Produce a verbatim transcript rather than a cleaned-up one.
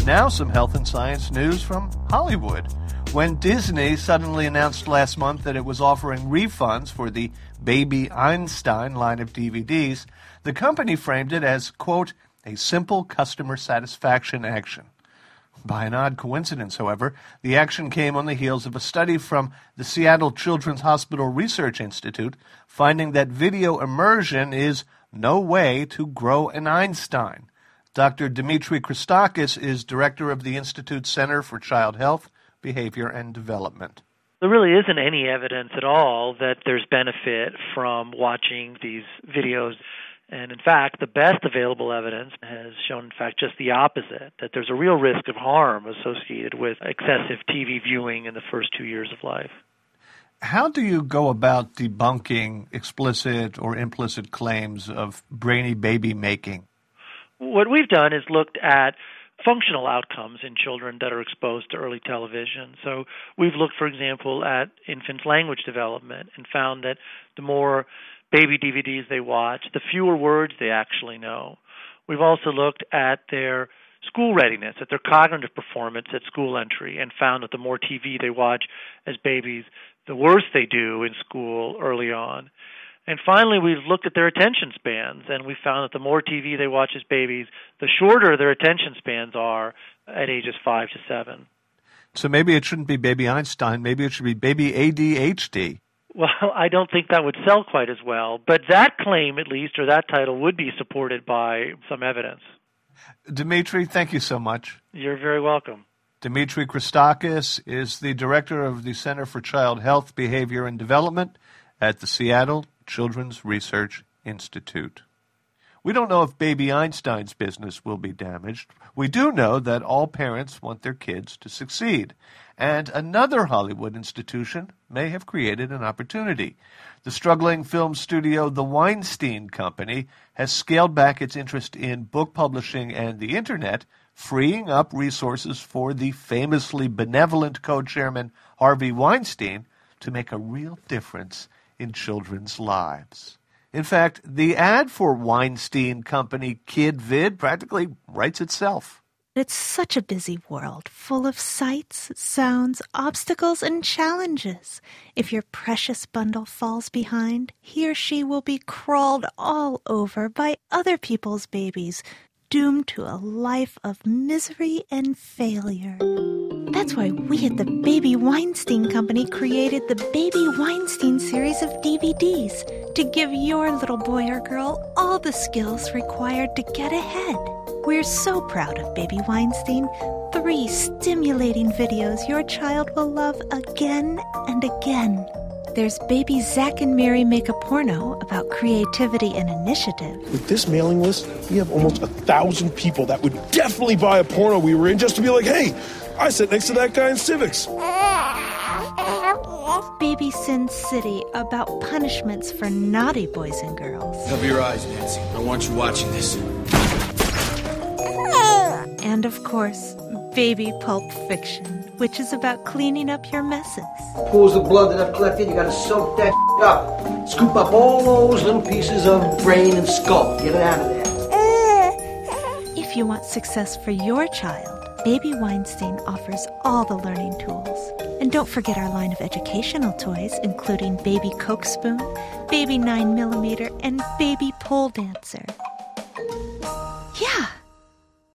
Now some health and science news from Hollywood. When Disney suddenly announced last month that it was offering refunds for the Baby Einstein line of D V Ds, the company framed it as, quote, a simple customer satisfaction action. By an odd coincidence, however, the action came on the heels of a study from the Seattle Children's Hospital Research Institute finding that video immersion is no way to grow an Einstein. Doctor Dimitri Christakis is director of the Institute's Center for Child Health, Behavior and Development. There really isn't any evidence at all that there's benefit from watching these videos. And in fact, the best available evidence has shown, in fact, just the opposite, that there's a real risk of harm associated with excessive T V viewing in the first two years of life. How do you go about debunking explicit or implicit claims of brainy baby making? What we've done is looked at functional outcomes in children that are exposed to early television. So we've looked, for example, at infants' language development and found that the more baby D V Ds they watch, the fewer words they actually know. We've also looked at their school readiness, at their cognitive performance at school entry, and found that the more T V they watch as babies, the worse they do in school early on. And finally, we've looked at their attention spans, and we found that the more T V they watch as babies, the shorter their attention spans are at ages five to seven. So maybe it shouldn't be Baby Einstein. Maybe it should be Baby A D H D. Well, I don't think that would sell quite as well. But that claim, at least, or that title, would be supported by some evidence. Dimitri, thank you so much. You're very welcome. Dimitri Christakis is the director of the Center for Child Health, Behavior and Development at the Seattle Children's Research Institute. We don't know if Baby Einstein's business will be damaged. We do know that all parents want their kids to succeed. And another Hollywood institution may have created an opportunity. The struggling film studio, The Weinstein Company, has scaled back its interest in book publishing and the Internet, freeing up resources for the famously benevolent co-chairman Harvey Weinstein to make a real difference in children's lives. In fact, the ad for Weinstein Company KidVid practically writes itself. It's such a busy world, full of sights, sounds, obstacles, and challenges. If your precious bundle falls behind, he or she will be crawled all over by other people's babies, doomed to a life of misery and failure. That's why we at the Baby Weinstein Company created the Baby Weinstein series of D V Ds to give your little boy or girl all the skills required to get ahead. We're so proud of Baby Weinstein. Three stimulating videos your child will love again and again. There's Baby Zach and Mary Make a Porno about creativity and initiative. With this mailing list, we have almost a thousand people that would definitely buy a porno we were in just to be like, hey, I sit next to that guy in civics. Baby Sin City about punishments for naughty boys and girls. Cover your eyes, Nancy. I want you watching this. And of course, Baby Pulp Fiction, which is about cleaning up your messes. Pools of blood that I've collected, you gotta soak that up. Scoop up all those little pieces of brain and skull. Get it out of there. If you want success for your child, Baby Weinstein offers all the learning tools. And don't forget our line of educational toys, including Baby Coke Spoon, Baby nine millimeter, and Baby Pole Dancer.